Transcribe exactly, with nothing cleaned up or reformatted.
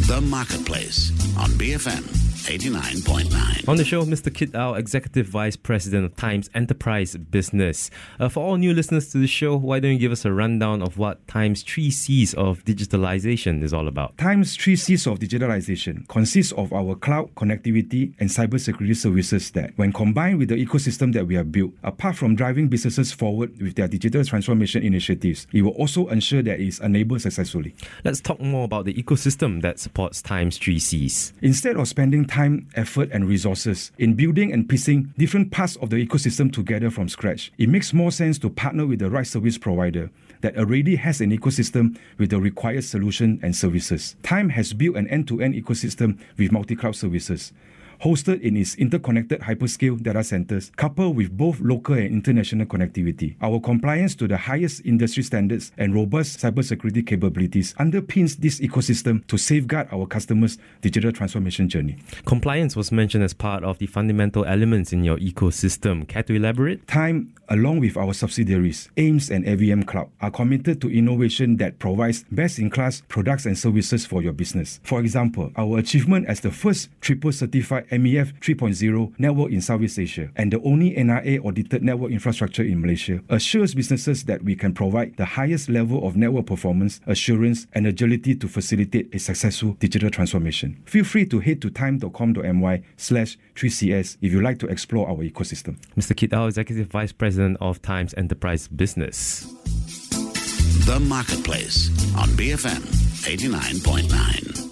The Marketplace on B F M eighty-nine point nine. On the show, Mister Kit Au, Executive Vice President of Times Enterprise Business. Uh, for all new listeners to the show, why don't you give us a rundown of what Times' three C's of digitalization is all about? Times' three C's of digitalization consists of our cloud, connectivity, and cybersecurity services that, when combined with the ecosystem that we have built, apart from driving businesses forward with their digital transformation initiatives, it will also ensure that it is enabled successfully. Let's talk more about the ecosystem that supports Times' three C's. Instead of spending time, effort, and resources in building and piecing different parts of the ecosystem together from scratch, it makes more sense to partner with the right service provider that already has an ecosystem with the required solution and services. Time has built an end-to-end ecosystem with multi-cloud services, hosted in its interconnected hyperscale data centers, coupled with both local and international connectivity. Our compliance to the highest industry standards and robust cybersecurity capabilities underpins this ecosystem to safeguard our customers' digital transformation journey. Compliance was mentioned as part of the fundamental elements in your ecosystem. Care to elaborate? Time, along with our subsidiaries, A I M S and A V M Cloud, are committed to innovation that provides best-in-class products and services for your business. For example, our achievement as the first triple certified M E F three point oh network in Southeast Asia and the only N R A-audited network infrastructure in Malaysia assures businesses that we can provide the highest level of network performance, assurance, and agility to facilitate a successful digital transformation. Feel free to head to time.com.my slash 3CS if you'd like to explore our ecosystem. Mister Kit Au, Executive Vice President of Times Enterprise Business. The Marketplace on B F M eighty-nine point nine.